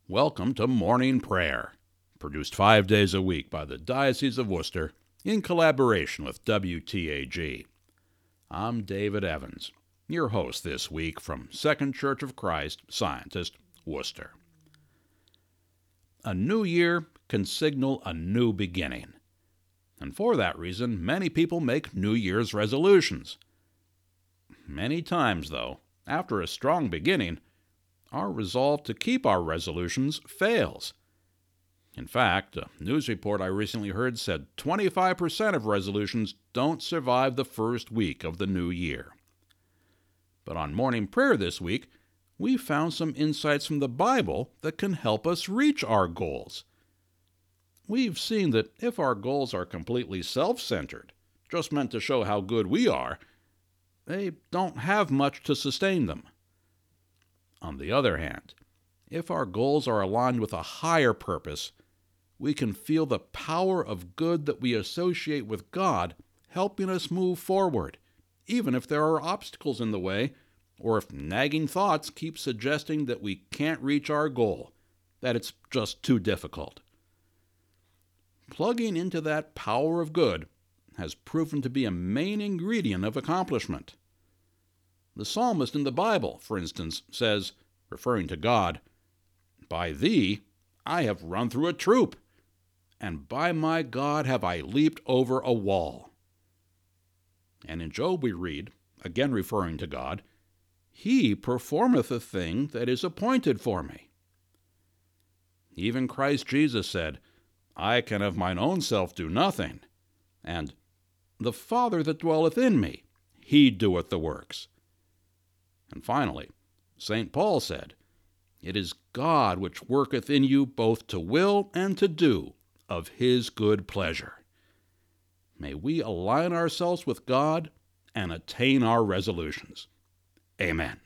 Welcome to Morning Prayer, produced 5 days a week by the Diocese of Worcester in collaboration with WTAG. I'm David Evans, your host this week from Second Church of Christ, Scientist, Worcester. A new year can signal a new beginning, and for that reason, many people make New Year's resolutions. Many times, though, after a strong beginning, our resolve to keep our resolutions fails. In fact, a news report I recently heard said 25% of resolutions don't survive the first week of the new year. But on morning prayer this week, we found some insights from the Bible that can help us reach our goals. We've seen that if our goals are completely self-centered, just meant to show how good we are, they don't have much to sustain them. On the other hand, if our goals are aligned with a higher purpose, we can feel the power of good that we associate with God helping us move forward, even if there are obstacles in the way, or if nagging thoughts keep suggesting that we can't reach our goal, that it's just too difficult. Plugging into that power of good has proven to be a main ingredient of accomplishment. The psalmist in the Bible, for instance, says, referring to God, "By thee I have run through a troop, and by my God have I leaped over a wall." And in Job we read, again referring to God, "He performeth a thing that is appointed for me." Even Christ Jesus said, "I can of mine own self do nothing," and "The Father that dwelleth in me, he doeth the works." And finally, St. Paul said, "It is God which worketh in you both to will and to do of his good pleasure." May we align ourselves with God and attain our resolutions. Amen.